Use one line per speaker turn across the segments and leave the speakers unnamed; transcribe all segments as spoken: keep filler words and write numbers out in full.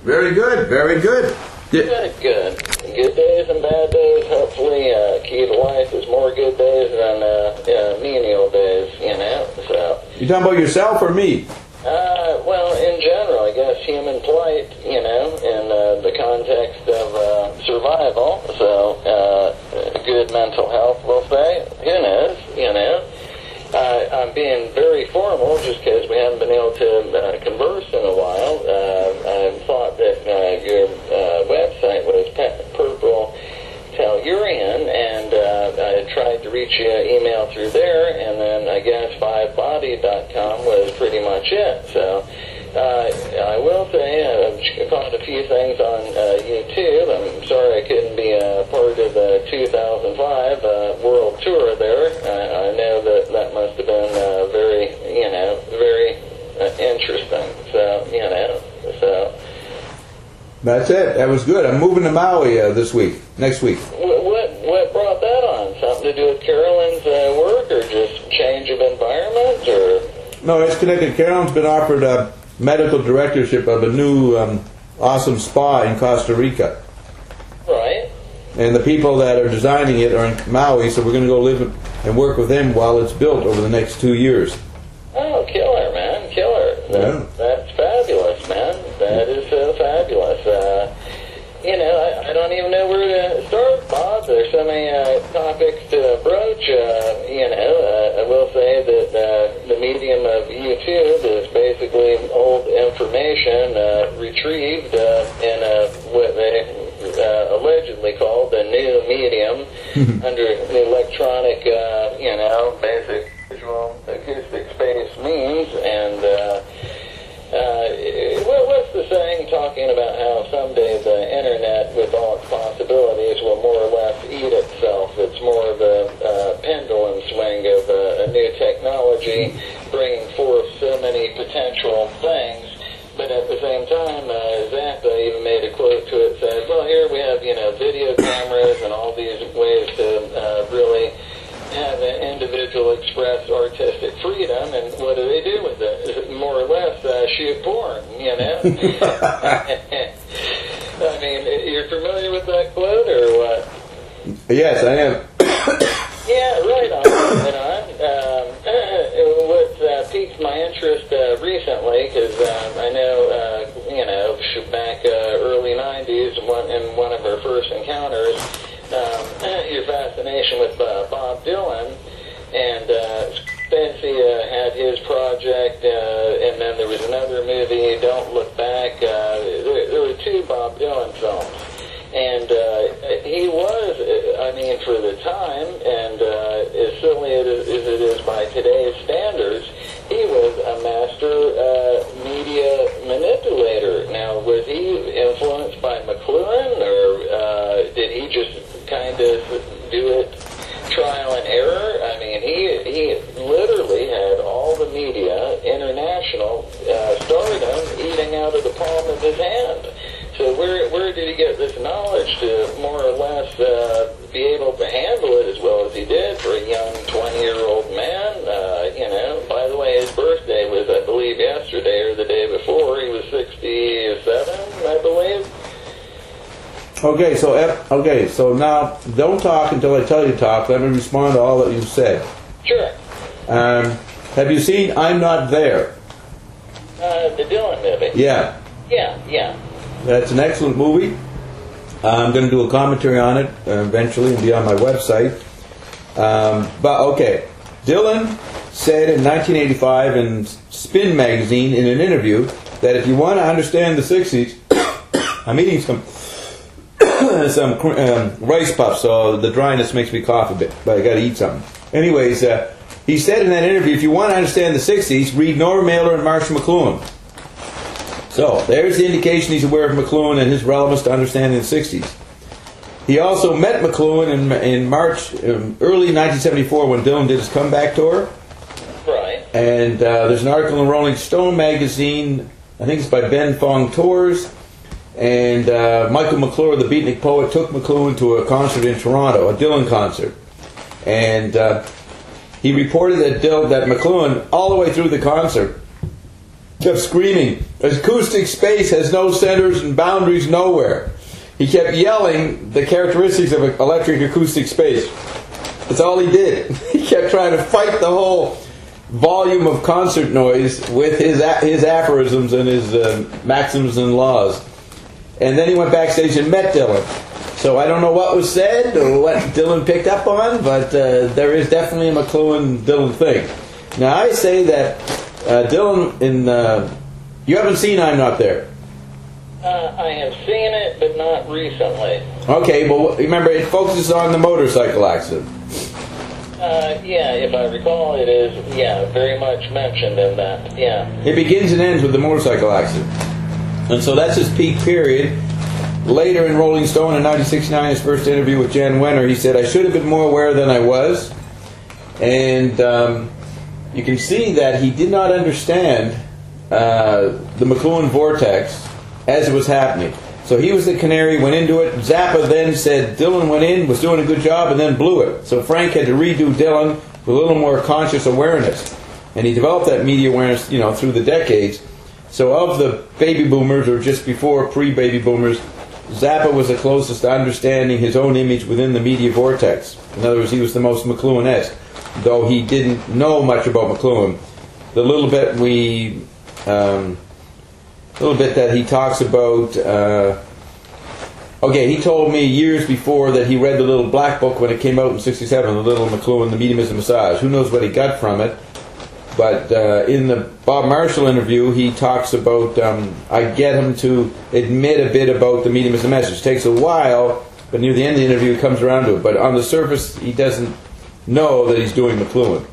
Very good, very good.
Good, good. Good days and bad days. Hopefully, uh, key to life is more good days than uh, uh, menial days, you know. So.
You talking about yourself or me?
Uh, well, in general, I guess human plight, you know, in uh, the context of uh, survival. So, uh, good mental health, we'll say. Who knows, you know. Uh, I'm being very formal just because we haven't been able to uh, converse in a while. Uh, I thought that uh, your uh, website was pe- Purple Tellurian, and uh, I tried to reach you email through there, and then I guess five body dot com was pretty much it. So uh, I will say I've caught a few things on uh, YouTube. I'm sorry I couldn't be a part of the two thousand five uh, world tour there. I, I know that that must have been uh, very, you know, very uh, interesting. So, you know, so.
That's it. That was good. I'm moving to Maui uh, this week, next week.
What, what what brought that on? Something to do with Carolyn's uh, work, or just change of environment, or?
No, it's connected. Carolyn's been offered a medical directorship of a new um, awesome spa in Costa Rica.
Right.
And the people that are designing it are in Maui, so we're going to go live and work with them while it's built over the next two years.
Oh, killer, man, killer. That,
Yeah.
That's fabulous, man. That is so fabulous. Uh, you know, I, I don't even know where to start, Bob. There's so many uh, topics to approach. Uh, you know, uh, I will say that uh, the medium of YouTube is basically old information uh, retrieved uh, in a, what they uh, allegedly call the new medium under the electronic, uh, you know, basic visual acoustic space means. And uh, uh, what, what's the saying talking about how someday the internet with all its possibilities will more or less eat itself? It's more of a uh, pendulum swing of uh, a new technology bringing forth so many potential things. But at the same time, uh, Zappa even made a quote to it, said, well, here we have, you know, video cameras and all these ways to uh, really have an individual express artistic freedom, and what do they do with it? More or less uh, shoot porn, you know? I mean, you're familiar with that quote, or what?
Yes, I am.
Yeah, right on, right on. Um, what uh, piqued my interest uh, recently, because um, I know, uh, you know, back uh, early nineties, one, in one of our first encounters, um, your fascination with uh, Bob Dylan, and uh, Spency uh, had his project, uh, and then there was another movie, Don't Look Back. Uh, there, there were two Bob Dylan films. And uh, he was, I mean, for the time, and uh, as silly as it is by today's standards, he was a master uh, media manipulator. Now, was he influenced by McLuhan, or uh, did he just kind of do it trial and error? I mean, he he literally had all the media, international, uh, stardom eating out of the palm of his hand. So where where did he get this knowledge to more or less uh, be able to handle it as well as he did for a young twenty-year-old man? Uh, you know, by the way, his birthday was, I believe, yesterday or the day before. He was sixty-seven, I believe.
Okay, so okay, so now don't talk until I tell you to talk. Let me respond to all that you've said.
Sure.
Um, have you seen I'm Not There?
Uh, the Dylan movie.
Yeah.
Yeah, yeah.
That's an excellent movie. I'm going to do a commentary on it uh, eventually and be on my website. Um, but okay, Dylan said in nineteen eighty-five in Spin magazine in an interview that if you want to understand the sixties, I'm eating some some um, rice puffs, so the dryness makes me cough a bit, but I got to eat something. Anyways, uh, he said in that interview, if you want to understand the sixties, read Nora Mailer and Marshall McLuhan. So, there's the indication he's aware of McLuhan and his relevance to understanding the sixties. He also met McLuhan in, in March, um, early nineteen seventy-four, when Dylan did his comeback tour.
Right.
And uh, there's an article in Rolling Stone magazine, I think it's by Ben Fong Tours, and uh, Michael McClure, the beatnik poet, took McLuhan to a concert in Toronto, a Dylan concert. And uh, he reported that, Dylan, that McLuhan, all the way through the concert, kept screaming, acoustic space has no centers and boundaries nowhere. He kept yelling the characteristics of electric acoustic space. That's all he did. He kept trying to fight the whole volume of concert noise with his his aphorisms and his uh, maxims and laws. And then he went backstage and met Dylan. So I don't know what was said or what Dylan picked up on, but uh, there is definitely a McLuhan-Dylan thing. Now I say that uh, Dylan, in uh, you haven't seen I'm Not There.
Uh, I have seen it, but not recently.
Okay, well remember it focuses on the motorcycle accident.
Uh, yeah, if I recall, it is, yeah, very much mentioned in that, yeah.
It begins and ends with the motorcycle accident. And so that's his peak period. Later in Rolling Stone in nineteen sixty-nine, his first interview with Jan Wenner, he said, I should have been more aware than I was. And um, you can see that he did not understand uh, the McLuhan vortex as it was happening. So he was the canary, went into it. Zappa then said Dylan went in, was doing a good job, and then blew it. So Frank had to redo Dylan with a little more conscious awareness. And he developed that media awareness, you know, through the decades. So of the baby boomers, or just before pre-baby boomers, Zappa was the closest to understanding his own image within the media vortex. In other words, he was the most McLuhan-esque, though he didn't know much about McLuhan. The little bit we... Um, A little bit that he talks about. Uh, okay, he told me years before that he read the little black book when it came out in sixty-seven, the little McLuhan, The Medium is a Massage. Who knows what he got from it? But uh, in the Bob Marshall interview, he talks about, um, I get him to admit a bit about The Medium is a Message. It takes a while, but near the end of the interview, he comes around to it. But on the surface, he doesn't know that he's doing McLuhan.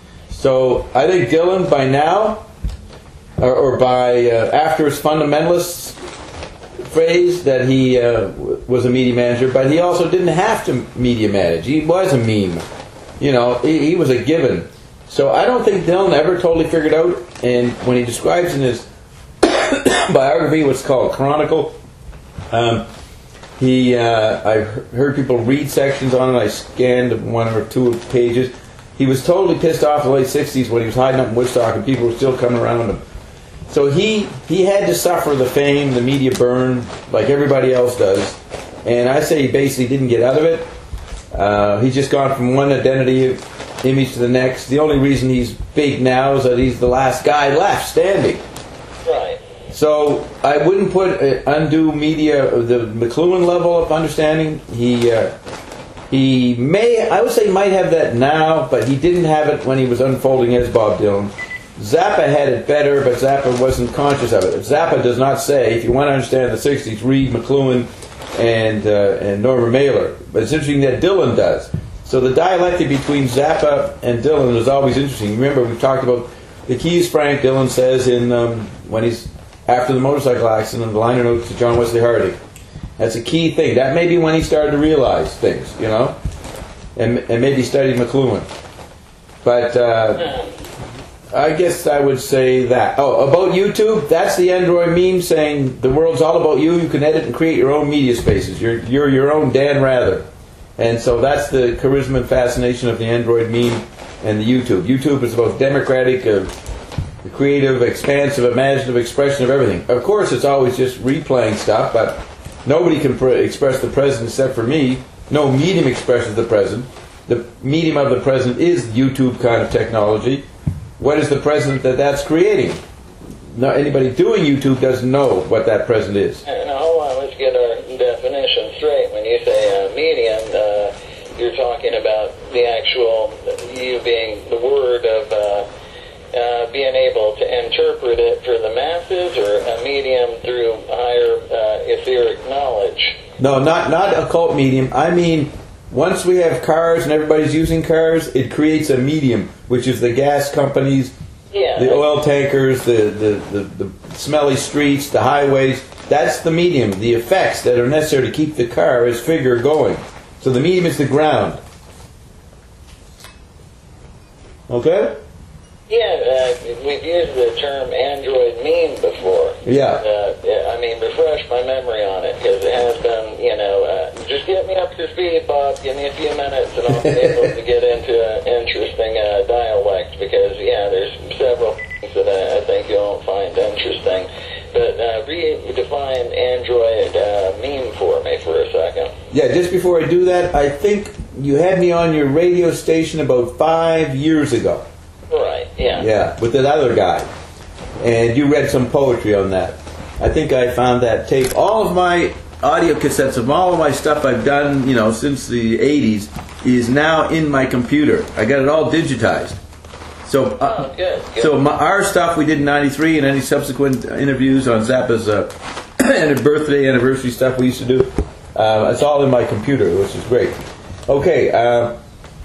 So I think Dylan, by now, or, or by uh, after his fundamentalist phrase, that he uh, w- was a media manager, but he also didn't have to media manage. He was a meme. You know, he, he was a given. So I don't think Dylan ever totally figured out, and when he describes in his biography what's called Chronicle, um, he uh, I heard people read sections on it. I scanned one or two pages. He was totally pissed off in the late sixties when he was hiding up in Woodstock and people were still coming around him. So he, he had to suffer the fame, the media burn, like everybody else does. And I say he basically didn't get out of it. Uh, he's just gone from one identity image to the next. The only reason he's big now is that he's the last guy left standing.
Right.
So I wouldn't put uh, undue media, the McLuhan level of understanding. He uh, he may, I would say he might have that now, but he didn't have it when he was unfolding as Bob Dylan. Zappa had it better, but Zappa wasn't conscious of it. Zappa does not say, if you want to understand the sixties, read McLuhan and uh, and Norman Mailer. But it's interesting that Dylan does. So the dialectic between Zappa and Dylan is always interesting. Remember, we've talked about the keys Frank Dylan says in um, when he's after the motorcycle accident in the liner notes to John Wesley Harding. That's a key thing. That may be when he started to realize things, you know, and, and maybe studied McLuhan. But uh, I guess I would say that. Oh, about YouTube, that's the Android meme saying the world's all about you. You can edit and create your own media spaces. You're you're your own Dan Rather. And so that's the charisma and fascination of the Android meme and the YouTube. YouTube is about democratic, uh, creative, expansive, imaginative expression of everything. Of course, it's always just replaying stuff, but nobody can pre- express the present except for me. No medium expresses the present. The medium of the present is YouTube kind of technology. What is the present that that's creating? Now, anybody doing YouTube doesn't know what that present is.
Now, hold on, let's get our definition straight. When you say uh, medium, uh, you're talking about the actual, you being the word of uh, uh, being able to interpret it for the masses, or a medium through higher uh, etheric knowledge?
No, not not occult medium. I mean, once we have cars and everybody's using cars, it creates a medium, which is the gas companies,
yeah,
the oil tankers, the, the, the, the smelly streets, the highways. That's the medium, the effects that are necessary to keep the car as figure going. So the medium is the ground. Okay?
Yeah, uh, we've used the term Android meme before.
Yeah.
Uh, I mean, refresh my memory on it, because it has been, you know, uh, just get me up to speed, Bob. Give me a few minutes, and I'll be able to get into an interesting uh, dialect, because, yeah, there's several things that I, I think you won't find interesting. But uh, redefine Android uh, meme for me for a second.
Yeah, just before I do that, I think you had me on your radio station about five years ago.
Right, yeah.
Yeah, with that other guy. And you read some poetry on that. I think I found that tape. All of my audio cassettes of all of my stuff I've done, you know, since the eighties is now in my computer. I got it all digitized. So, uh,
oh, good, good.
so my, our stuff we did in ninety-three and any subsequent interviews on Zappa's uh, and birthday anniversary stuff we used to do, uh, it's all in my computer, which is great. Okay, uh,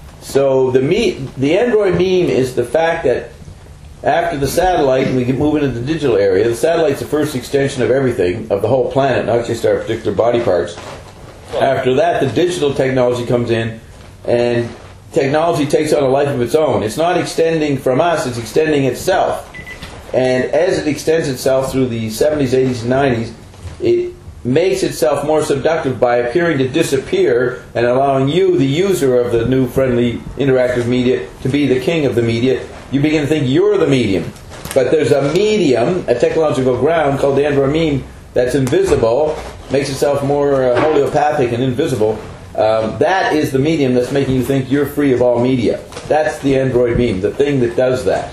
so the me- the Android meme is the fact that after the satellite, we can move into the digital area. The satellite's the first extension of everything, of the whole planet, not just our particular body parts. After that, the digital technology comes in, and technology takes on a life of its own. It's not extending from us, it's extending itself. And as it extends itself through the seventies, eighties, and nineties, it makes itself more seductive by appearing to disappear and allowing you, the user of the new friendly interactive media, to be the king of the media. You begin to think you're the medium. But there's a medium, a technological ground called the Android meme that's invisible, makes itself more uh, homeopathic and invisible. Um, that is the medium that's making you think you're free of all media. That's the Android meme, the thing that does that.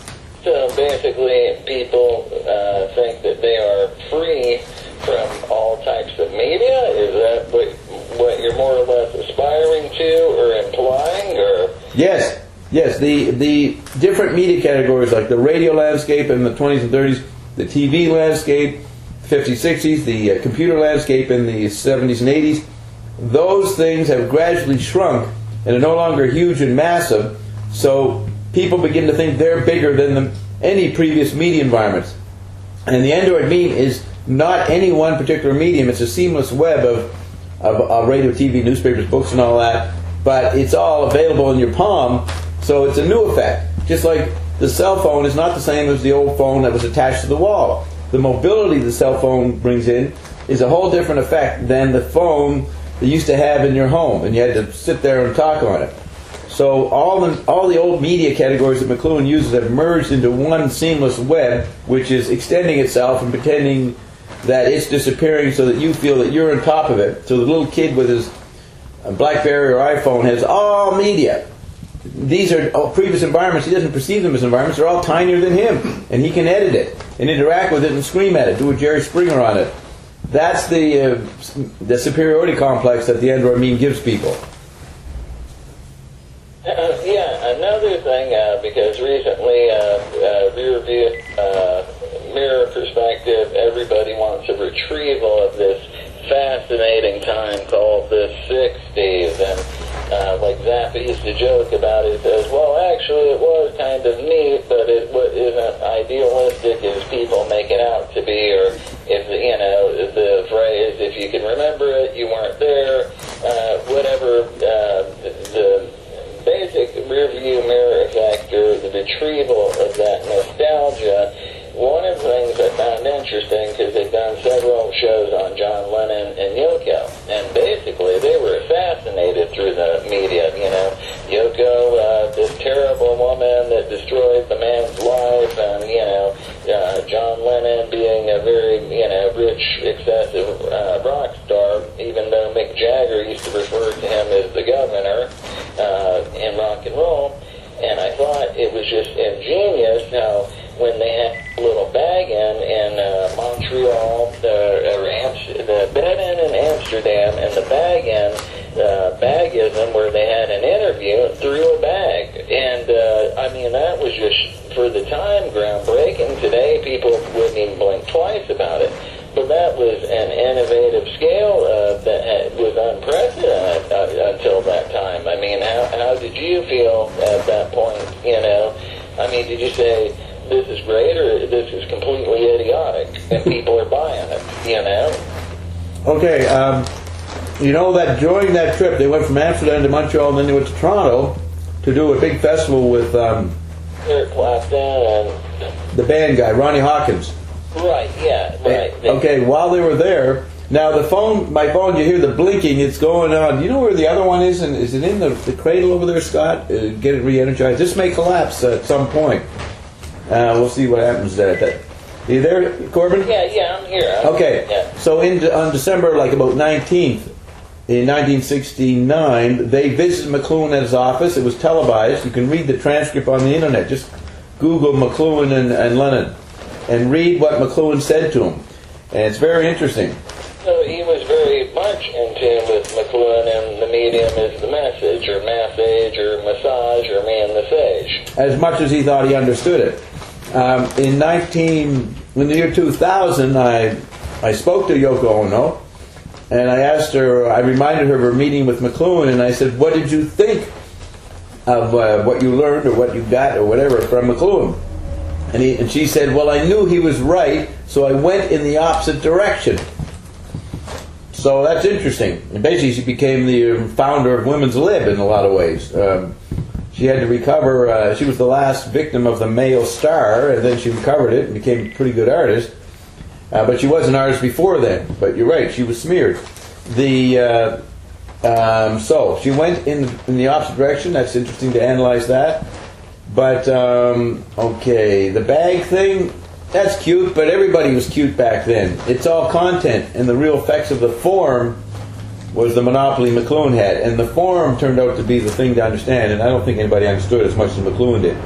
So basically, people uh, think that they are free from all types of media? Is that what, what you're more or less aspiring to or implying? Or
Yes. Yes, the the different media categories like the radio landscape in the twenties and thirties, the T V landscape, fifties, sixties, the uh, computer landscape in the seventies and eighties, those things have gradually shrunk and are no longer huge and massive, so people begin to think they're bigger than the, any previous media environments. And the Android meme is not any one particular medium, it's a seamless web of, of, of radio, T V, newspapers, books and all that, but it's all available in your palm. So it's a new effect. Just like the cell phone is not the same as the old phone that was attached to the wall. The mobility the cell phone brings in is a whole different effect than the phone that you used to have in your home, and you had to sit there and talk on it. So all the all the old media categories that McLuhan uses have merged into one seamless web, which is extending itself and pretending that it's disappearing so that you feel that you're on top of it. So the little kid with his BlackBerry or iPhone has all media. These are all previous environments. He doesn't perceive them as environments. They're all tinier than him. And he can edit it and interact with it and scream at it, do a Jerry Springer on it. That's the uh, the superiority complex that the Android meme gives people.
Uh, yeah, another thing, uh, because recently, uh, uh, rear view, uh, mirror perspective, everybody wants a retrieval of this fascinating time called the sixties, and uh, like Zappa used to joke about it, says, well, actually it was kind of neat, but it what isn't idealistic as people make it out to be, or if, you know, the phrase, if you can remember it, you weren't there, uh, whatever, uh, the basic rear view mirror effect, or the retrieval of that nostalgia. One of the things I found interesting, because they've done several shows on John Lennon and Yoko, and basically they were fascinated through the media. You know, Yoko, uh, this terrible woman that destroyed the man's life, and, you know, uh, John Lennon being a very, you know, rich, excessive uh, rock star, even though Mick Jagger used to refer to him as the governor uh, in rock and roll. And I thought it was just ingenious how when they had a little bag-in in uh, Montreal, the, or Amst- the bed-in in Amsterdam, and the bag-in, uh, bagism, where they had an interview through a bag. And, uh, I mean, that was just, for the time, groundbreaking. Today, people wouldn't even blink twice about it. But that was an innovative scale uh, that was unprecedented uh, until that time. I mean, how, how did you feel at that point, you know? I mean, did you say, this is great, or this is completely idiotic, and people are buying it, you know?
Okay, um, you know that during that trip, they went from Amsterdam to Montreal, and then they went to Toronto to do a big festival with um,
Eric Clapton and
the band guy, Ronnie Hawkins.
Right, yeah, right.
Okay, while they were there, now the phone, my phone, you hear the blinking, it's going on. Do you know where the other one is? And is it in the, the cradle over there, Scott? Uh, get it re-energized. This may collapse at some point. Uh, we'll see what happens there. That, are you there, Corbin?
Yeah, yeah, I'm here. I'm
Okay.
here. Yeah.
So in on December, like about nineteenth, in nineteen sixty-nine, they visited McLuhan at his office. It was televised. You can read the transcript on the internet. Just Google McLuhan and, and Lennon and read what McLuhan said to him. And it's very interesting.
So he was very much in tune with McLuhan and the medium is the message, or massage, or massage, or man the sage.
As much as he thought he understood it. Um, in nineteen, in the year two thousand, I I spoke to Yoko Ono, and I asked her. I reminded her of her meeting with McLuhan, and I said, "What did you think of uh, what you learned, or what you got, or whatever from McLuhan?" And he, and she said, "Well, I knew he was right, so I went in the opposite direction." So that's interesting. And basically, she became the founder of Women's Lib in a lot of ways. Um, she had to recover. Uh, she was the last victim of the male star, and then she recovered it and became a pretty good artist. Uh, but she was an artist before then. But you're right, she was smeared. The uh, um, so she went in in the opposite direction. That's interesting to analyze that. But um, okay, the bag thing. That's cute, but everybody was cute back then. It's all content, and the real effects of the form was the monopoly McLuhan had. And the form turned out to be the thing to understand, and I don't think anybody understood as much as McLuhan did.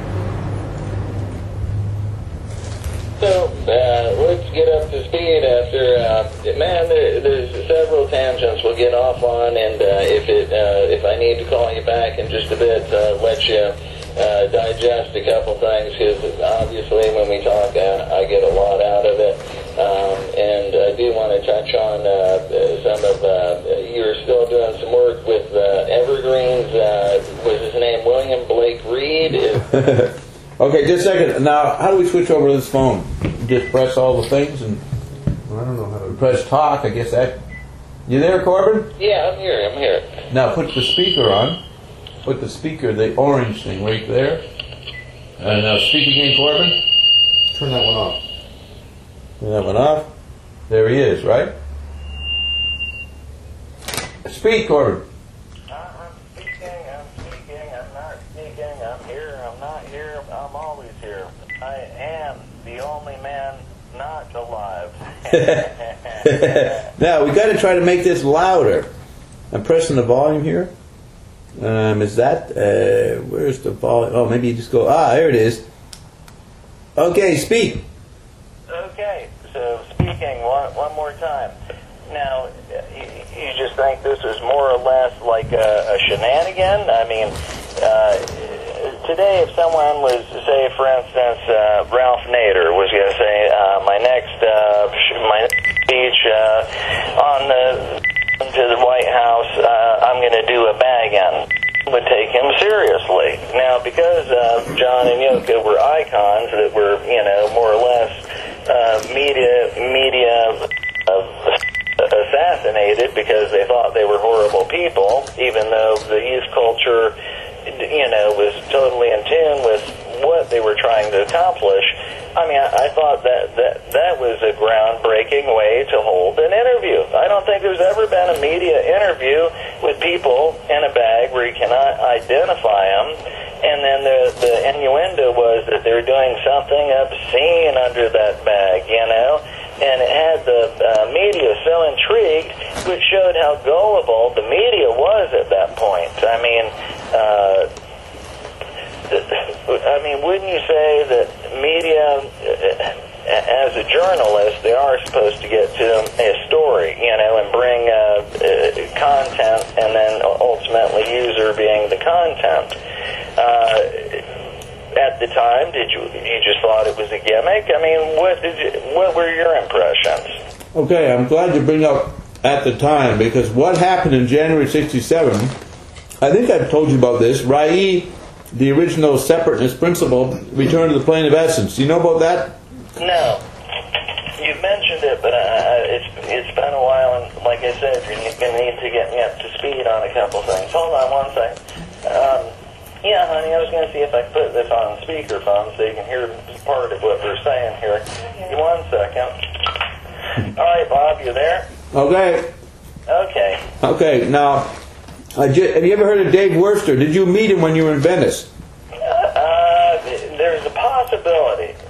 So, uh, let's get up to speed after, uh, man, there, there's several tangents we'll get off on, and uh, if it, uh, if I need to call you back in just a bit, uh, let you Uh, digest a couple things, because obviously when we talk, uh, I get a lot out of it. Um, and I do want to touch on uh, some of, uh, you're still doing some work with uh, Evergreens. Uh, was his name William Blake Reed? Is-
Okay, just a second. Now, how do we switch over to this phone? Just press all the things and
Well, I don't know how to.
press talk. I guess that. You there, Corbin?
yeah, I'm here, I'm here.
Now put the speaker on. Put the speaker, the orange thing, right there. And now speak again, Corbin.
Turn that one off.
Turn that one off. There he is, right? Speak, Corbin.
I'm speaking, I'm speaking, I'm not speaking, I'm here, I'm not here, I'm always here. I am the only man not alive.
Now, we got to try to make this louder. I'm pressing the volume here. Um, is that, uh, where's the volume? Oh, maybe you just go, ah, there it is. Okay, speak.
Okay, so speaking one, one more time. Now, you, you just think this is more or less like a, a shenanigan? I mean, uh, today if someone was, say, for instance, uh, Ralph Nader was going to say, uh, my next uh, my next speech uh, on the to the White House, uh, I'm going to do a bag-in, would take him seriously. Now, because uh, John and Yoko were icons that were, you know, more or less uh, media media uh, assassinated because they thought they were horrible people, even though the youth culture, you know, was totally in tune with what they were trying to accomplish. I mean, I, I thought that, that that was a groundbreaking way to hold an interview. I don't think there's ever been a media interview with people in a bag where you cannot identify them, and then the, the innuendo was that they were doing something obscene under that bag, you know, and it had the uh, media so intrigued, which showed how gullible the media was at that point. I mean, uh, I mean, wouldn't you say that media, as a journalist, they are supposed to get to a story, you know, and bring uh, uh, content, and then ultimately user being the content. Uh, at the time, did you you just thought it was a gimmick? I mean, what did you, what were your impressions?
Okay, I'm glad you bring up at the time, because what happened in January sixty-seven, I think I've told you about this. Rai, the original separateness principle, returned to the plane of essence. Do you know about that?
No. You've mentioned it, but uh, it's it's been a while, and like I said, you're going to need to get me up to speed on a couple things. Hold on one second. Um, yeah, honey, I was going to see if I could put this on speakerphone so you can hear part of what we're saying here. Give me one second. All right, Bob, you there?
Okay.
Okay.
Okay, now, I ju- have you ever heard of Dave Worcester? Did you meet him when you were in Venice?
Uh, uh, there's a possibility.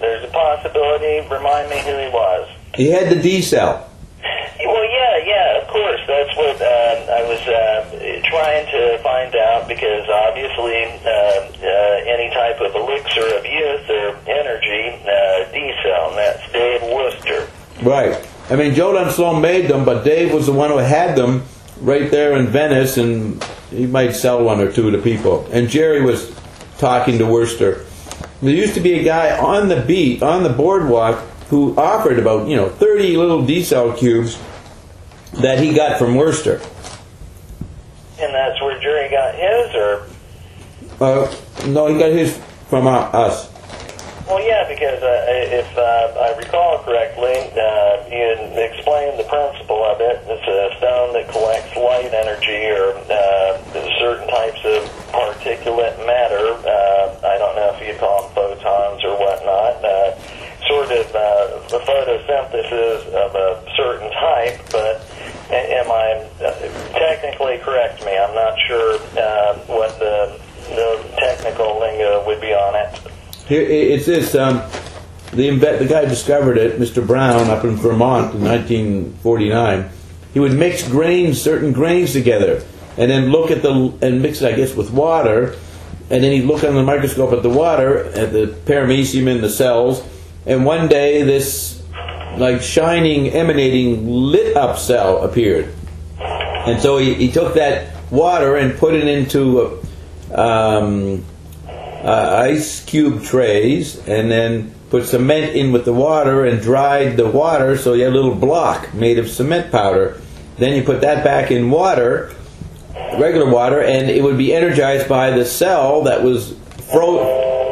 possibility? Remind me who he was.
He had the D cell.
Well, yeah, yeah, of course. That's what uh, I was uh, trying to find out, because obviously uh, uh, any type of elixir of youth or energy, uh, D-cell, and that's Dave Worcester.
Right. I mean, Joe Don Sloan made them, but Dave was the one who had them right there in Venice, and he might sell one or two to people. And Jerry was talking to Worcester. There used to be a guy on the beat, on the boardwalk, who offered about, you know, thirty little D-cell cubes that he got from Worcester.
And that's where Jerry got his, or?
Uh, no, he got his from uh, us.
Well, yeah, because uh, if uh, I recall correctly, uh, you had explained the principle of it. It's a stone that collects light energy, or uh, certain types of particulate matter. Uh, I don't know if you call them photons or whatnot. Uh, sort of uh, the photosynthesis of a certain type, but am I uh, technically correct me? I'm not sure uh, what the, the technical lingo would be on it.
Here, it's this. Um, the inve- the guy who discovered it, Mister Brown, up in Vermont in nineteen forty-nine. He would mix grains, certain grains together, and then look at the and mix it, I guess, with water, and then he'd look on the microscope at the water, at the paramecium in the cells, and one day this like shining, emanating, lit up cell appeared, and so he, he took that water and put it into um, uh, ice cube trays, and then put cement in with the water and dried the water, so you had a little block made of cement powder. Then you put that back in water, regular water, and it would be energized by the cell that was frozen.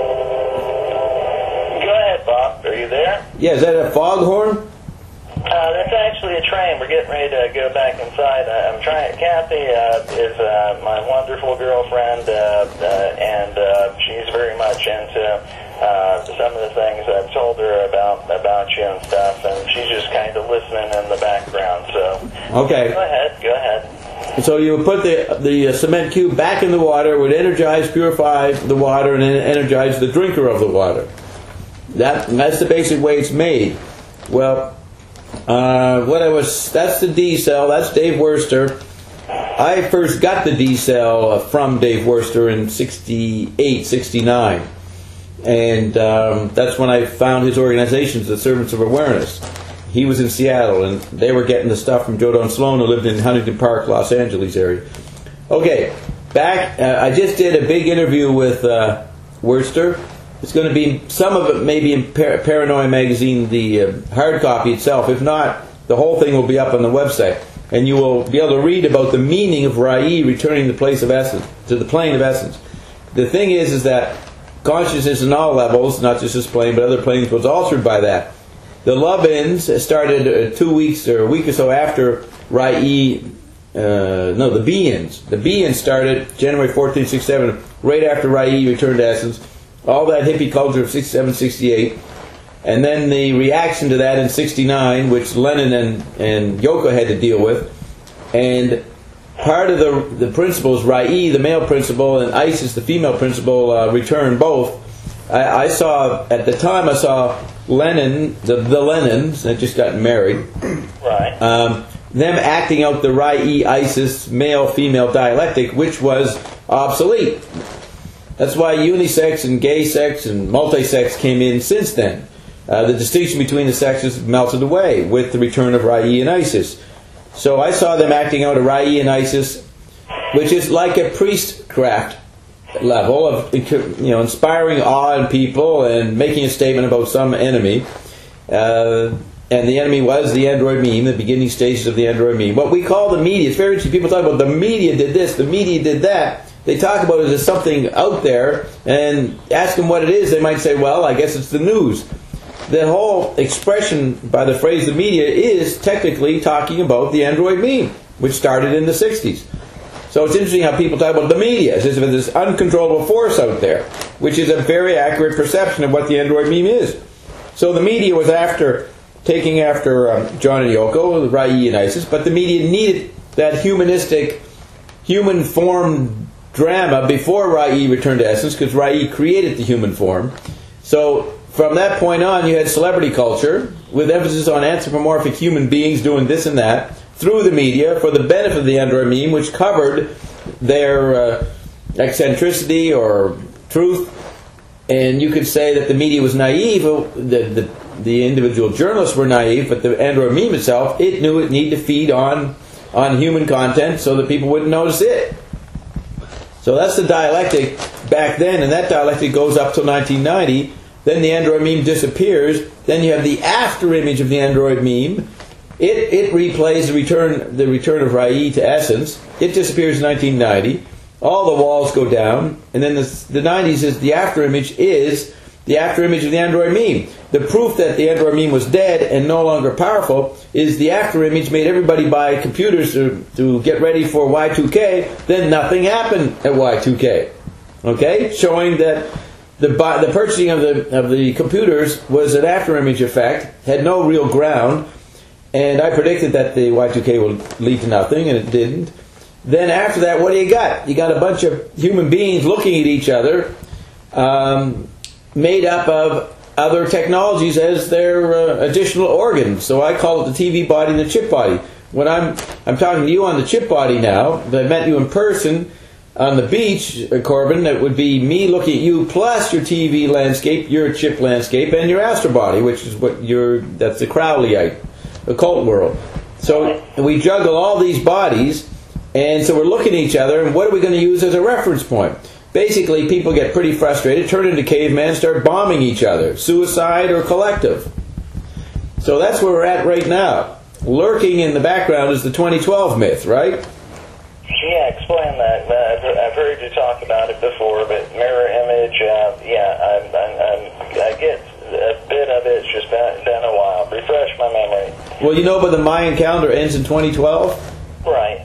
Go ahead, Bob. Are you there?
Yeah, is that a foghorn?
Uh, that's actually a train. We're getting ready to go back inside. Uh, I'm trying. Kathy uh, is uh, my wonderful girlfriend, uh, uh, and uh, she's very much into uh, some of the things I've told her about about you and stuff, and she's just kind of listening in the background. So,
okay.
Go ahead. Go ahead.
So you would put the the uh, cement cube back in the water, would energize, purify the water, and then energize the drinker of the water. That that's the basic way it's made. Well. Uh, what I was, that's the D cell, that's Dave Worcester. I first got the D cell uh, from Dave Worcester in sixty-eight, sixty-nine. And um, that's when I found his organizations, the Servants of Awareness. He was in Seattle, and they were getting the stuff from Joe Don Sloan, who lived in Huntington Park, Los Angeles area. Okay, back, uh, I just did a big interview with uh, Worcester. It's going to be, some of it maybe in Par- Paranoia Magazine, the uh, hard copy itself. If not, the whole thing will be up on the website. And you will be able to read about the meaning of Rai, returning the place of essence, to the plane of essence. The thing is, is that consciousness in all levels, not just this plane, but other planes, was altered by that. The Love-ins started uh, two weeks or a week or so after Rai, uh, no, the Be-ins. The Be-ins started January fourteenth, sixty-seven, right after Rai returned to essence. All that hippie culture of sixty-seven, sixty-eight, and then the reaction to that in sixty-nine, which Lennon and, and Yoko had to deal with, and part of the the principles, Rai, the male principle, and Isis, the female principle, uh, return both. I, I saw, at the time, I saw Lennon, the, the Lennons, that just got married,
Right.
um, them acting out the Rai, Isis, male-female dialectic, which was obsolete. That's why unisex and gay sex and multi-sex came in since then. Uh, the distinction between the sexes melted away with the return of Rai and Isis. So I saw them acting out a Rai and Isis, which is like a priestcraft level of, you know, inspiring awe in people and making a statement about some enemy. Uh, and the enemy was the Android meme, the beginning stages of the Android meme. What we call the media, it's very interesting. People talk about the media did this, the media did that. They talk about it as something out there, and ask them what it is, they might say, well, I guess it's the news. The whole expression by the phrase the media is technically talking about the Android meme, which started in the sixties. So it's interesting how people talk about the media as if it's this uncontrollable force out there, which is a very accurate perception of what the Android meme is. So the media was after, taking after um, John and Yoko, Rai and Isis, but the media needed that humanistic, human form drama before Rai returned to essence, because Rai created the human form. So from that point on, you had celebrity culture with emphasis on anthropomorphic human beings doing this and that through the media for the benefit of the android meme, which covered their uh, eccentricity or truth. And you could say that the media was naive. The, the, the individual journalists were naive, but the android meme itself, it knew it needed to feed on, on human content so that people wouldn't notice it. So that's the dialectic back then, and that dialectic goes up till nineteen ninety. Then the android meme disappears. Then you have the after image of the android meme. It it replays the return the return of Rai to essence. It disappears in nineteen ninety. All the walls go down, and then the, the nineties is the after image is the after image of the android meme. The proof that the android meme was dead and no longer powerful is the after image made everybody buy computers to, to get ready for Y two K. Then nothing happened at Y two K. Okay, showing that the the purchasing of the of the computers was an after image effect, had no real ground, and I predicted that the Y two K would lead to nothing, and it didn't. Then after that, what do you got? You got a bunch of human beings looking at each other, um, made up of other technologies as their uh, additional organs. So I call it the T V body and the chip body. When I'm I'm talking to you on the chip body now, if I met you in person on the beach, uh, Corbin, that would be me looking at you plus your T V landscape, your chip landscape, and your astral body, which is what your that's the Crowleyite, occult world. So we juggle all these bodies. And so we're looking at each other, and what are we going to use as a reference point? Basically, people get pretty frustrated, turn into cavemen, start bombing each other, suicide or collective. So that's where we're at right now. Lurking in the background is the twenty twelve myth, right?
Yeah, explain that. I've, I've heard you talk about it before, but mirror image, uh, yeah, I'm, I'm, I'm, I get a bit of it. It's just been, been a while. Refresh my memory.
Well, you know, but the Mayan calendar ends in twenty twelve?
Right.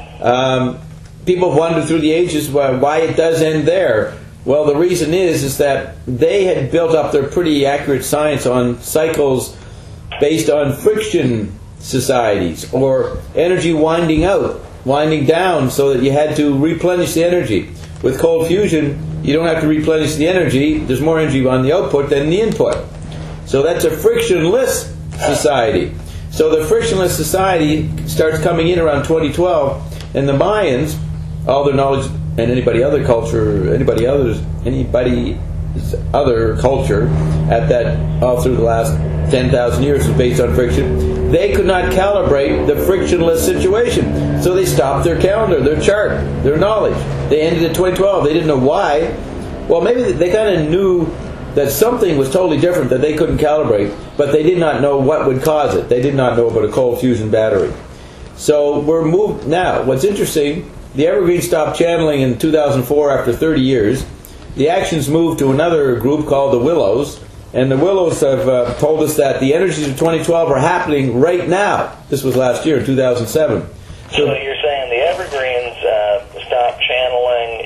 Um, people have wondered through the ages why, why it does end there. Well, the reason is is that they had built up their pretty accurate science on cycles based on friction societies or energy winding out, winding down, so that you had to replenish the energy. With cold fusion, you don't have to replenish the energy. There's more energy on the output than the input. So that's a frictionless society. So the frictionless society starts coming in around twenty twelve. And the Mayans, all their knowledge, and anybody other culture, anybody others, anybody other culture, at that all through the last ten thousand years was based on friction. They could not calibrate the frictionless situation, so they stopped their calendar, their chart, their knowledge. They ended at twenty twelve. They didn't know why. Well, maybe they kind of knew that something was totally different that they couldn't calibrate, but they did not know what would cause it. They did not know about a cold fusion battery. So we're moved now. What's interesting, the Evergreen stopped channeling in two thousand four after thirty years. The actions moved to another group called the Willows, and the Willows have uh, told us that the energies of twenty twelve are happening right now. This was last year in two thousand seven.
So, so you're saying the Evergreens uh, stopped channeling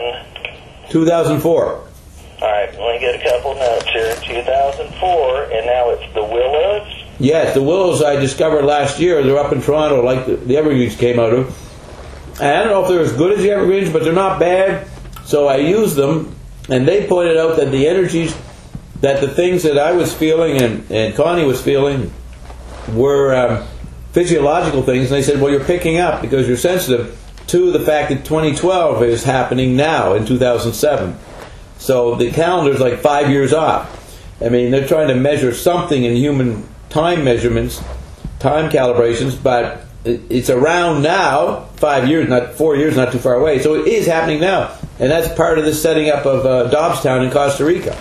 in
two thousand four.
All right, let me get a couple notes here. two thousand four, and now it's the Willows.
Yes, the Willows I discovered last year. They're up in Toronto, like the, the Evergreens came out of. And I don't know if they're as good as the Evergreens, but they're not bad. So I used them, and they pointed out that the energies, that the things that I was feeling and, and Connie was feeling were um, physiological things. And they said, well, you're picking up because you're sensitive to the fact that twenty twelve is happening now in two thousand seven. So the calendar's like five years off. I mean, they're trying to measure something in human time measurements, time calibrations, but it's around now, five years, not four years, not too far away. So it is happening now, and that's part of the setting up of uh, Dobbstown in Costa Rica.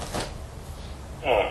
Hmm.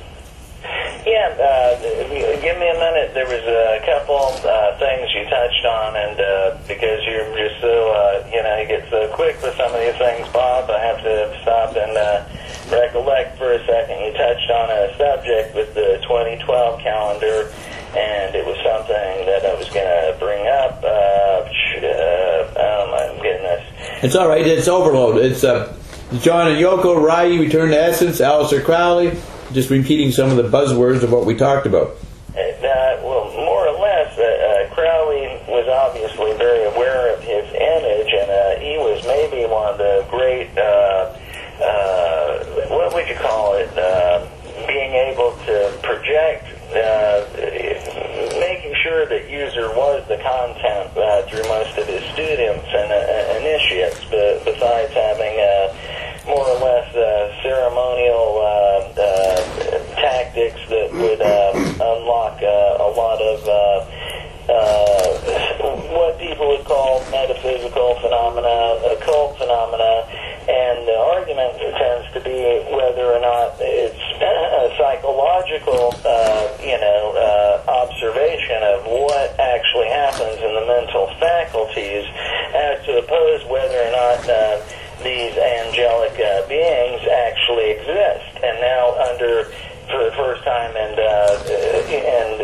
Yeah, uh, give me a minute. There was a couple uh, things you touched on, and uh, because you're just so, uh, you know, you get so quick with some of these things, Bob, I have to stop and uh, recollect for a second. You touched on a subject with the twenty twelve calendar, and it was something that I was going to bring up. Uh, uh, oh my goodness.
It's all right. It's overload. It's uh, John and Yoko, Rai, Return to Essence, Aleister Crowley, just repeating some of the buzzwords of what we talked about.
Uh, well, more or less, uh, uh, Crowley was obviously very aware of his image, and uh, he was maybe one of the great, uh, uh, what would you call it, uh, being able to project, uh, making sure that user was the content uh, through most of his students and uh, initiates, but besides having uh, more or less uh, ceremonial uh, uh, tactics that would uh, unlock uh, a lot of uh, uh, what people would call metaphysical phenomena, occult phenomena, and the argument tends to be whether or not it's a psychological, uh, you know, uh, observation of what actually happens in the mental faculties, as to oppose whether or not uh, these angelic uh, beings actually exist. And now, under for the first time, and uh, and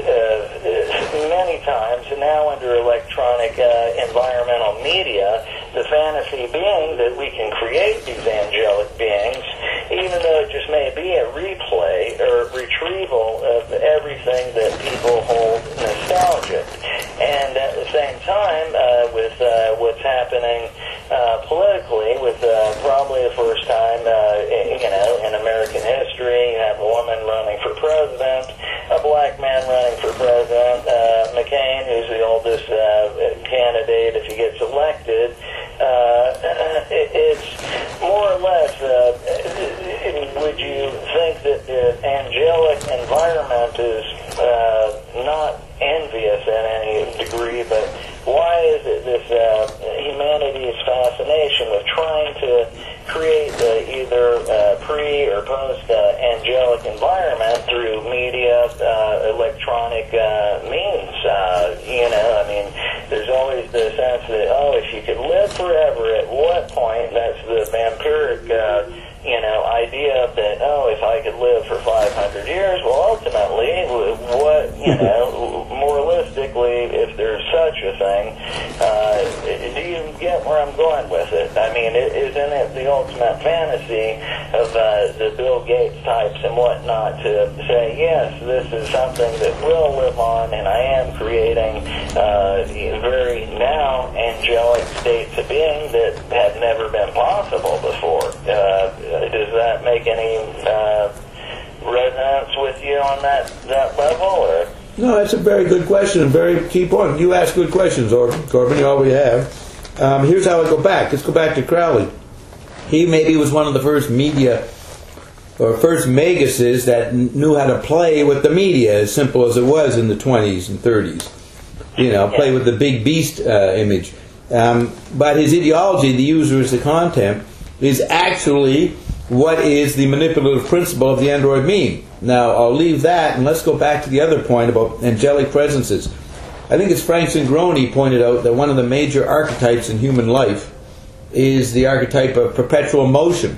uh, many times, and now under electronic uh, environmental media, the fantasy being that we can create these angelic beings, even though it just may be a replay or retrieval of everything that people hold nostalgic. And at the same time, uh, with uh, what's happening uh, politically, with uh, probably the first time, uh, you know, in American history, you have a woman running for president, a black man running for president, uh, McCain, who's the oldest uh, candidate if he gets elected. Uh, it, it's more or less, uh, would you think that the angelic environment is uh, not envious in any degree, but why is it this uh, humanity's fascination with trying to create uh, either uh, pre or post uh, angelic environment through media, uh, electronic uh, means? Uh, you know, I mean, there's always the sense that, oh, if you could live forever, at what point? That's the vampiric uh, you know, idea that, oh, if I could live for five hundred years, well, ultimately, what, you know, moralistically, if there's such a thing, uh, do you get where I'm going with it? I mean, isn't it the ultimate fantasy of uh, the Bill Gates types and whatnot to say, yes, this is something that will live on, and I am creating uh, very now angelic states of being that have never been possible before? Uh, Does that make any uh, resonance with you on that, that level? Or?
No, that's a very good question, a very key point. You ask good questions, or Corbin, you always have. Um, here's how I go back. Let's go back to Crowley. He maybe was one of the first media, or first maguses that knew how to play with the media, as simple as it was in the twenties and thirties. You know, play with the big beast uh, image. Um, but his ideology, the user is the content, is actually what is the manipulative principle of the android meme. Now, I'll leave that, and let's go back to the other point about angelic presences. I think it's Frank Zingroni pointed out that one of the major archetypes in human life is the archetype of perpetual motion.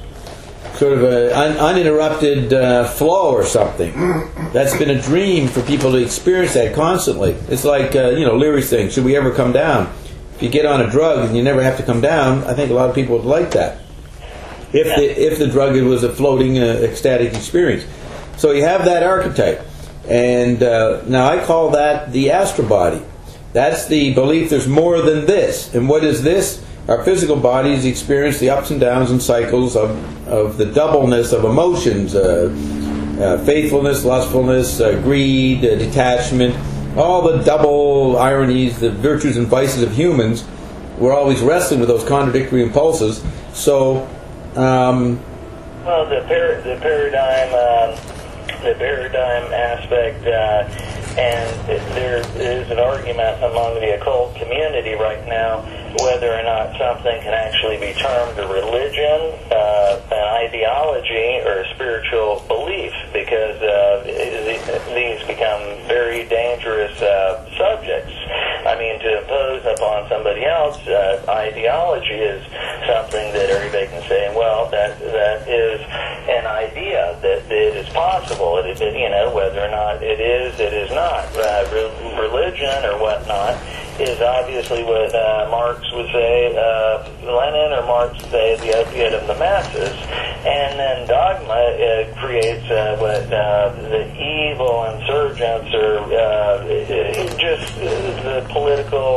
Sort of an un- uninterrupted uh, flow or something. That's been a dream for people to experience that constantly. It's like, uh, you know, Leary's thing, should we ever come down? If you get on a drug and you never have to come down, I think a lot of people would like that. If the if the drug was a floating, uh, ecstatic experience. So you have that archetype. And uh, now I call that the astral body. That's the belief there's more than this. And what is this? Our physical bodies experience the ups and downs and cycles of, of the doubleness of emotions, uh, uh, faithfulness, lustfulness, uh, greed, uh, detachment, all the double ironies, the virtues and vices of humans. We're always wrestling with those contradictory impulses. So, um,
well, the par- the paradigm, uh, the paradigm aspect, uh, and there is an argument among the occult community right now whether or not something can actually be termed a religion, uh, an ideology, or a spiritual belief, because uh, these become very dangerous uh, subjects. I mean, to impose upon somebody else uh, ideology is something that everybody can say, well, that that is an idea, that it is possible, it, it, you know, whether or not it is, it is not. Uh, re- religion or whatnot is obviously what uh, Marx would say, uh, Lenin or Marx would say, the opiate of the masses. And then dogma uh, creates uh, what uh, the evil insurgents or uh, just the political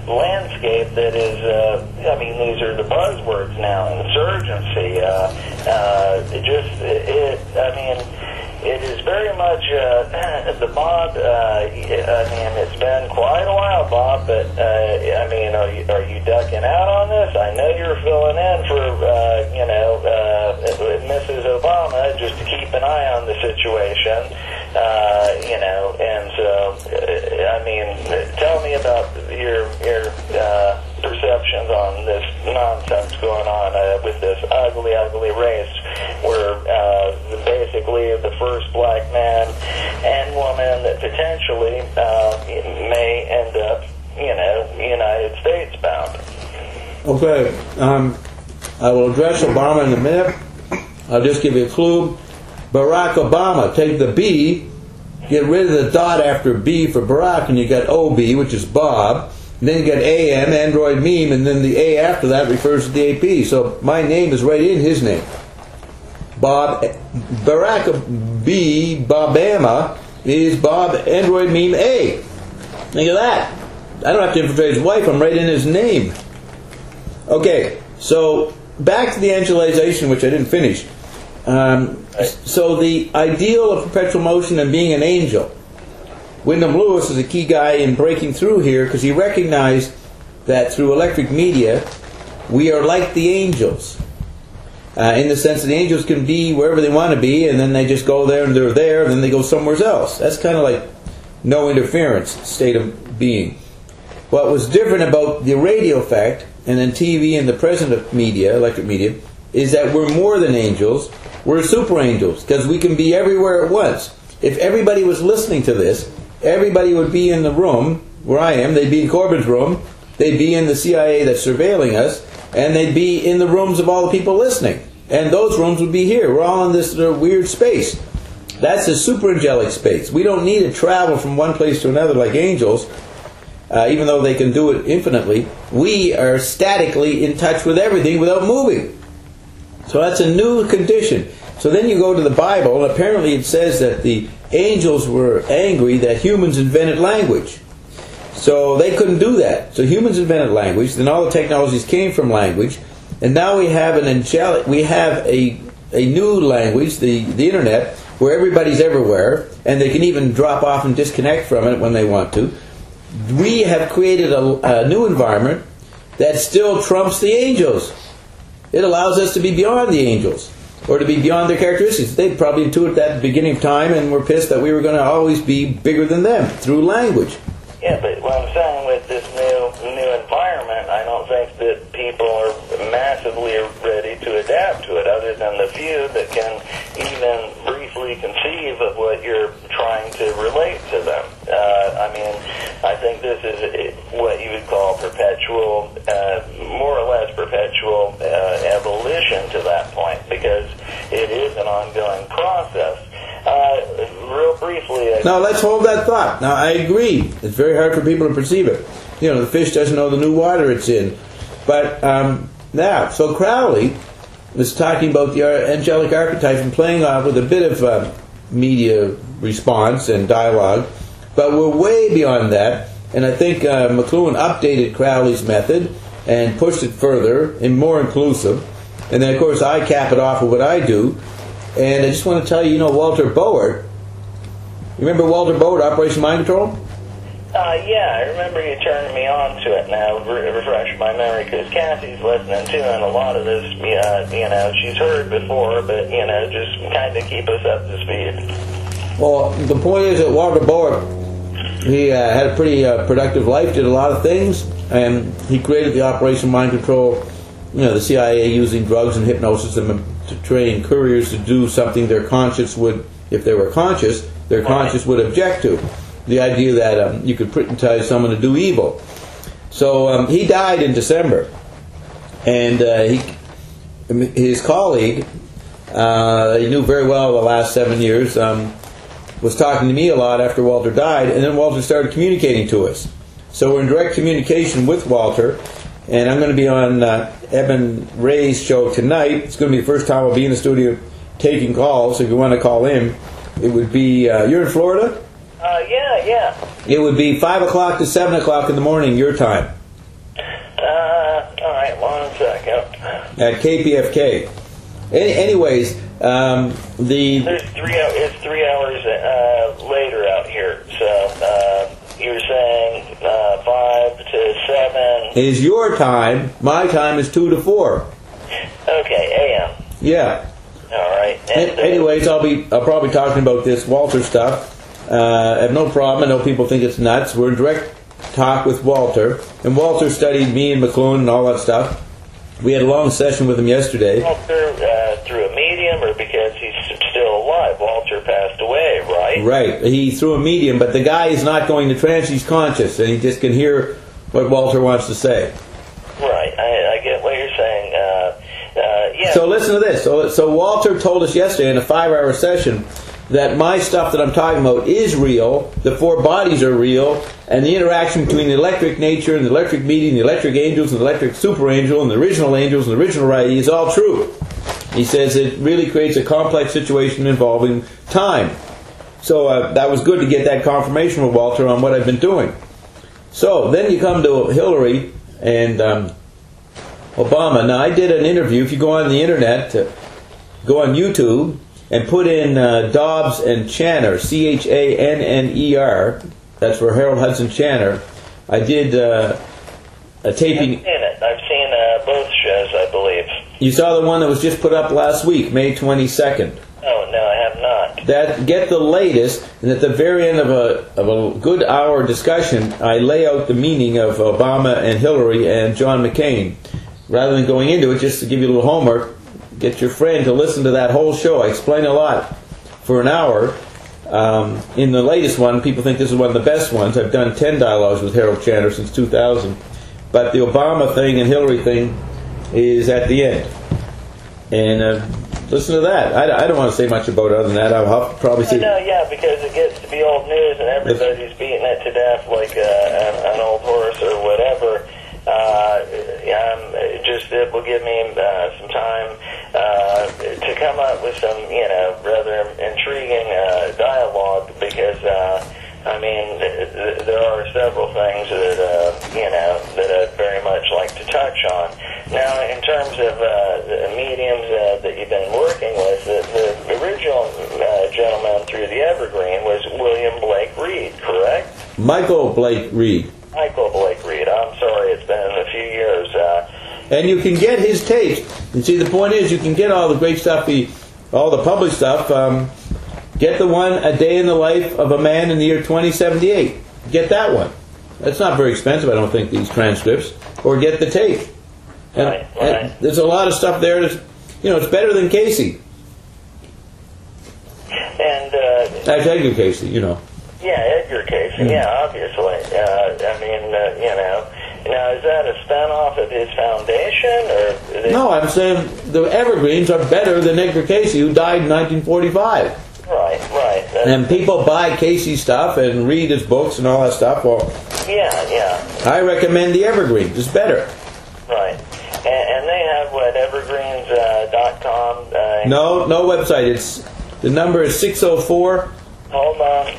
landscape that is, uh, I mean, these are the buzzwords now, insurgency, uh, uh, it just, it, it, I mean, it is very much, uh, the Bob, uh, I mean, it's been quite a while, Bob, but, uh, I mean, are you, are you ducking out on this? I know you're filling in for, uh, you know, uh, Missus Obama, just to keep an eye on the situation, uh, you know, and so, uh, I mean, tell me about your, your, uh, perceptions on this nonsense going on uh, with this ugly, ugly race where uh, basically the first black man and woman that potentially uh, may end up, you know, United States bound.
Okay, um, I will address Obama in a minute. I'll just give you a clue. Barack Obama, take the B, get rid of the dot after B for Barack, and you got O B, which is Bob. And then you get A M, Android Meme, and then the A after that refers to the A P. So my name is right in his name. Bob, Barack B, Bobama is Bob Android Meme A. Think of that. I don't have to infiltrate his wife, I'm right in his name. Okay, so back to the angelization, which I didn't finish. Um, so the ideal of perpetual motion and being an angel. Wyndham Lewis is a key guy in breaking through here because he recognized that through electric media we are like the angels uh, in the sense that the angels can be wherever they want to be and then they just go there and they're there and then they go somewhere else. That's kind of like no interference state of being. What was different about the radio effect and then T V and the present media, electric media, is that we're more than angels, we're super angels because we can be everywhere at once. If everybody was listening to this, everybody would be in the room where I am. They'd be in Corbin's room. They'd be in the C I A that's surveilling us. And they'd be in the rooms of all the people listening. And those rooms would be here. We're all in this uh, weird space. That's a super angelic space. We don't need to travel from one place to another like angels, uh, even though they can do it infinitely. We are statically in touch with everything without moving. So that's a new condition. So then you go to the Bible, and apparently it says that the angels were angry that humans invented language. So they couldn't do that. So humans invented language, then all the technologies came from language, and now we have an angelic, we have a a new language, the, the internet, where everybody's everywhere, and they can even drop off and disconnect from it when they want to. We have created a, a new environment that still trumps the angels. It allows us to be beyond the angels, or to be beyond their characteristics. They probably intuited that at the beginning of time and were pissed that we were going to always be bigger than them through language.
Yeah, but what I'm saying with this new new environment, I don't think that people are massively ready to adapt to it, other than the few that can even briefly conceive of what you're trying to relate to them. Uh, I mean, I think this is what you would call perpetual, uh, more or less perpetual uh, evolution to that point, because it is an ongoing process. Uh, real briefly... I
now, let's hold that thought. Now, I agree. It's very hard for people to perceive it. You know, the fish doesn't know the new water it's in. But, um, now, so Crowley was talking about the angelic archetype and playing off with a bit of uh, media response and dialogue. But we're way beyond that. And I think uh, McLuhan updated Crowley's method and pushed it further and more inclusive. And then, of course, I cap it off with what I do. And I just want to tell you, you know, Walter Boert. You remember Walter Boert, Operation Mind Control?
Uh, yeah, I remember you turning me on to it now, re- refresh my memory, because Kathy's listening too, and a lot of this, uh, you know, she's heard before, but, you know, just kind of keep us up to speed.
Well, the point is that Walter Boert, he uh, had a pretty uh, productive life, did a lot of things, and he created the Operation Mind Control, you know, the C I A using drugs and hypnosis and to train couriers to do something their conscience would, if they were conscious, their conscience would object to. The idea that um, you could hypnotize someone to do evil. So um, he died in December, and uh, he, his colleague, uh, he knew very well the last seven years, um, was talking to me a lot after Walter died, and then Walter started communicating to us. So we're in direct communication with Walter, and I'm going to be on uh, Eben Ray's show tonight. It's going to be the first time I'll be in the studio taking calls. If you want to call in, it would be, uh, you're in Florida?
Uh, yeah, yeah.
It would be five o'clock to seven o'clock in the morning, your time.
Uh, all right, one second.
At K P F K. Any, anyways, um, the
There's three. hou- It's three hours uh, later out here. So uh, you're saying uh, five to seven.
is your time. My time is two to four.
Okay, A M.
Yeah.
All right. And,
A- anyways, I'll be I'll probably talking about this Walter stuff. Uh, I have no problem. I know people think it's nuts. We're in direct talk with Walter, and Walter studied me and McLuhan and all that stuff. We had a long session with him yesterday.
Walter uh, through a medium, or because he's still alive? Walter passed away, right?
Right. He threw a medium, but the guy is not going to trance. He's conscious, and he just can hear what Walter wants to say.
Right. I, I get what you're saying. Uh, uh, yeah.
So listen to this. So, so Walter told us yesterday in a five-hour session that my stuff that I'm talking about is real, the four bodies are real, and the interaction between the electric nature and the electric medium, the electric angels and the electric super angel and the original angels and the original Rai is all true. He says it really creates a complex situation involving time. So uh, that was good to get that confirmation from Walter on what I've been doing. So then you come to Hillary and um, Obama. Now I did an interview. If you go on the internet, uh, go on YouTube, and put in uh, Dobbs and Channer, C H A N N E R, that's for Harold Hudson Channer. I did uh, a taping.
I've seen it. I've seen uh, both shows, I believe.
You saw the one that was just put up last week, May twenty-second.
Oh, no, I have not.
That get the latest, and at the very end of a of a good hour discussion, I lay out the meaning of Obama and Hillary and John McCain. Rather than going into it, just to give you a little homework, get your friend to listen to that whole show. I explain a lot for an hour. Um, in the latest one, people think this is one of the best ones. I've done ten dialogues with Harold Channer since two thousand. But the Obama thing and Hillary thing is at the end. And uh, listen to that. I, I don't want to say much about it other than that. I'll, I'll probably say...
No, yeah, because it gets to be old news and everybody's beating it to death like uh, an, an old horse or whatever. Uh, um, it just it will give me uh, some time uh, to come up with some, you know, rather intriguing uh, dialogue because, uh, I mean, th- th- there are several things that, uh, you know, that I'd very much like to touch on. Now, in terms of uh, the mediums uh, that you've been working with, the, the original uh, gentleman through the Evergreen was William Blake Reed, correct?
Michael Blake Reed.
Michael Blake Reed. I'm sorry, it's been a few years. Uh,
And you can get his tapes. And see, the point is, you can get all the great stuff, he, all the published stuff. Um, get the one, A Day in the Life of a Man in the Year twenty seventy-eight. Get that one. That's not very expensive, I don't think, these transcripts. Or get the tape. And,
Right, right.
and there's a lot of stuff there. That's, you know, it's better than Casey.
and, uh,
Actually, Edgar Casey, you know.
yeah, Edgar Cayce. Yeah, obviously. Uh, I mean, uh, you know. Now, is that a spin-off of his foundation? or? Is it,
No, I'm saying the Evergreens are better than Edgar Casey, who died in nineteen forty-five.
Right, right. That's,
And people buy Casey's stuff and read his books and all that stuff. Well,
yeah, yeah.
I recommend the Evergreens. It's better.
Right. And, and they have what, evergreens dot com? Uh,
No, no website. It's the number is six oh four,
Hold on.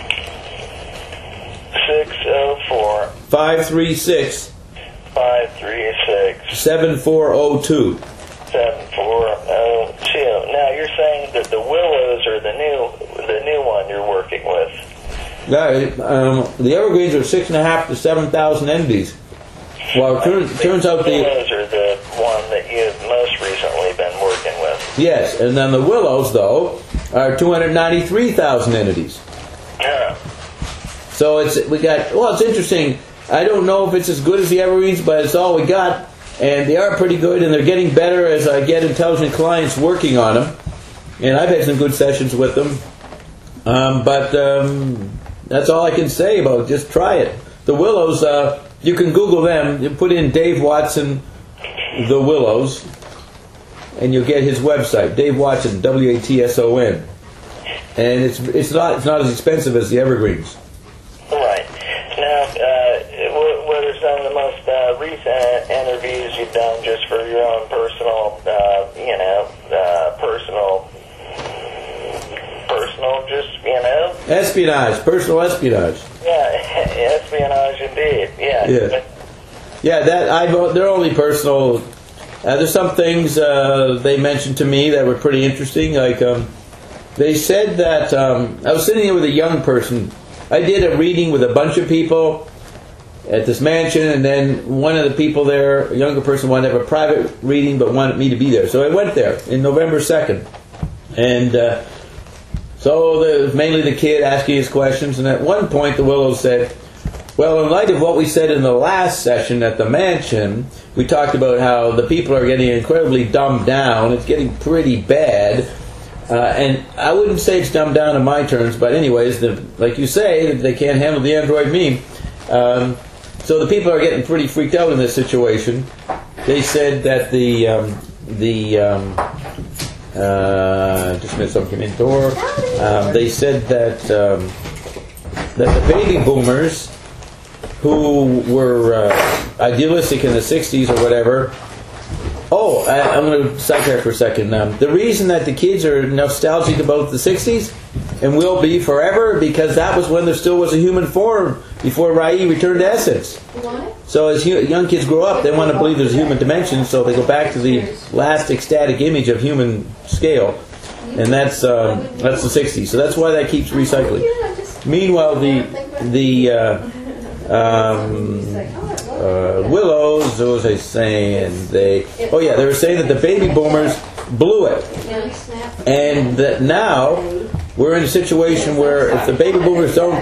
six oh four,
five three six,
five three six,
seven four oh two.
seven four oh two. Now, you're saying that the Willows are the new the new one you're working with.
Yeah, um, the Evergreens are six and a half to seven thousand entities. Well, it turns, turns out the
Willows are the one that you've most recently been working with.
yes, and then the Willows though are two hundred ninety-three thousand entities.
Yeah.
So it's we got well, it's interesting. I don't know if it's as good as the Evergreens, but it's all we got, and they are pretty good, and they're getting better as I get intelligent clients working on them. And I've had some good sessions with them, um, but um, that's all I can say about it. Just try it. The Willows, uh, you can Google them. You put in Dave Watson, The Willows, and you'll get his website, Dave Watson, W A T S O N, and it's it's not it's not as expensive as the Evergreens.
Right. Now, uh, what, what are some of the most uh, recent interviews you've done just for your own personal, uh, you know, uh, personal, personal, just, you know?
Espionage, personal espionage.
Yeah, espionage indeed, yeah.
Yeah. yeah, that I they're only personal. Uh, there's some things uh, they mentioned to me that were pretty interesting. Like um, they said that um, I was sitting there with a young person. I did a reading with a bunch of people at this mansion, and then one of the people there, a younger person, wanted to have a private reading, but wanted me to be there. So I went there in November second, and uh, so there was mainly the kid asking his questions. And at one point, the Willows said, "Well, in light of what we said in the last session at the mansion, we talked about how the people are getting incredibly dumbed down. It's getting pretty bad." Uh, and I wouldn't say it's dumbed down in my terms, but anyways, the, like you say, they can't handle the android meme. Um, so the people are getting pretty freaked out in this situation. They said that the um, the um, uh, just missed something in door. Um, they said that um, that the baby boomers who were uh, idealistic in the sixties or whatever. Oh, I, I'm going to sidetrack for a second. Um, the reason that the kids are nostalgic about the sixties and will be forever because that was when there still was a human form before Rai returned to essence. So as hu- young kids grow up, they want to believe there's a human dimension, so they go back to the last ecstatic image of human scale, and that's um, that's the sixties. So that's why that keeps recycling. Meanwhile, the the uh, um, Uh, Willows, what was I saying? They, oh yeah, they were saying that the baby boomers blew it, and that now we're in a situation where if the baby boomers don't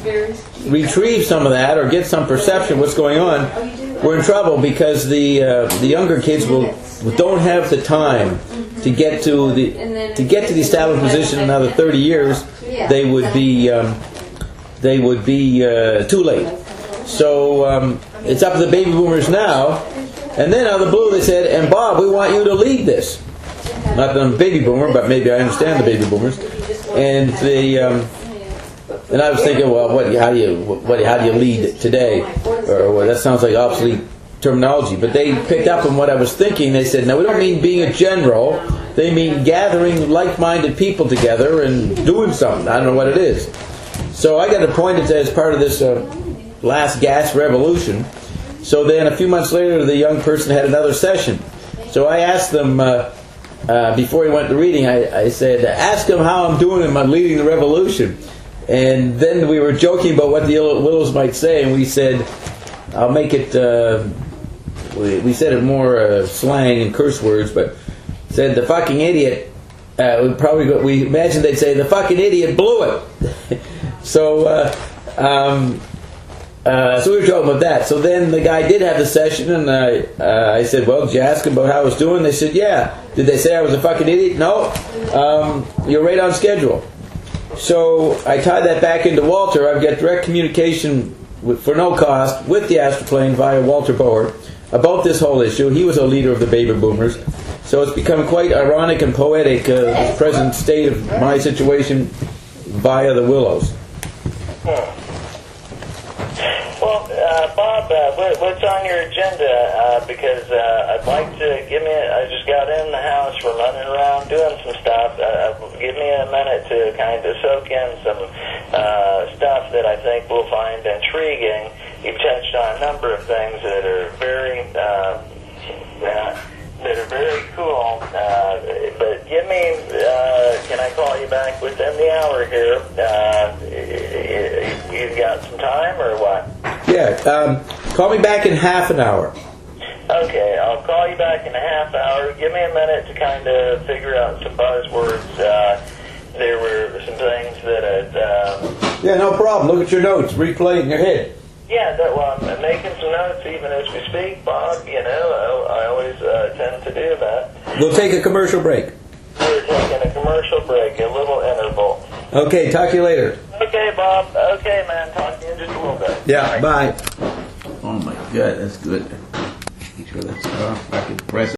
retrieve some of that or get some perception of what's going on, we're in trouble because the uh, the younger kids will don't have the time to get to the to get to the established position in another thirty years. They would be um, they would be uh, too late. So um, it's up to the baby boomers now. And then out of the blue they said, and Bob, we want you to lead this. Not that I'm a baby boomer, but maybe I understand the baby boomers. And the um, and I was thinking, well, what, how do you what, how do you lead today? Or well, that sounds like obsolete terminology. But they picked up on what I was thinking. They said, no, we don't mean being a general. They mean gathering like-minded people together and doing something. I don't know what it is. So I got appointed as part of this Uh, last gas revolution. So then a few months later the young person had another session. So I asked them uh, uh, before he went to reading, I, I said, ask him how I'm doing in my leading the revolution. And then we were joking about what the Willows might say, and we said, I'll make it uh, we, we said it more uh, slang and curse words, but said the fucking idiot uh, we probably we imagined they'd say the fucking idiot blew it. so uh, um Uh, so we were talking about that. So then the guy did have the session, and I, uh, I said, well, did you ask him about how I was doing? They said, yeah. Did they say I was a fucking idiot? No. Um, you're right on schedule. So I tied that back into Walter. I've got direct communication with, for no cost with the astroplane via Walter Boer about this whole issue. He was a leader of the baby boomers. So it's become quite ironic and poetic, uh, the present state of my situation via the Willows.
Well, uh, Bob, uh, what, what's on your agenda? Uh, because uh, I'd like to give me. A, I just got in the house. We're running around doing some stuff. Uh, give me a minute to kind of soak in some uh, stuff that I think we'll find intriguing. You've touched on a number of things that are very uh, uh, that are very cool. Uh, but give me. Uh, can I call you back within the hour here? Uh, you got some time or what?
Yeah, um, call me back in half an hour.
Okay, I'll call you back in a half hour. Give me a minute to kind of figure out some buzzwords. Uh, there were some things that I'd... Um,
yeah, no problem. Look at your notes. Replay in your head.
Yeah, that, well, I'm making some notes even as we speak, Bob. You know, I, I always uh, tend to do that.
We'll take a commercial break.
We're taking a commercial break, a little interval.
Okay, talk to you later.
Okay, Bob. Okay, man. Talk to you in just a little bit.
Yeah, bye. Oh my God, that's good. Make sure that's off. I can press it.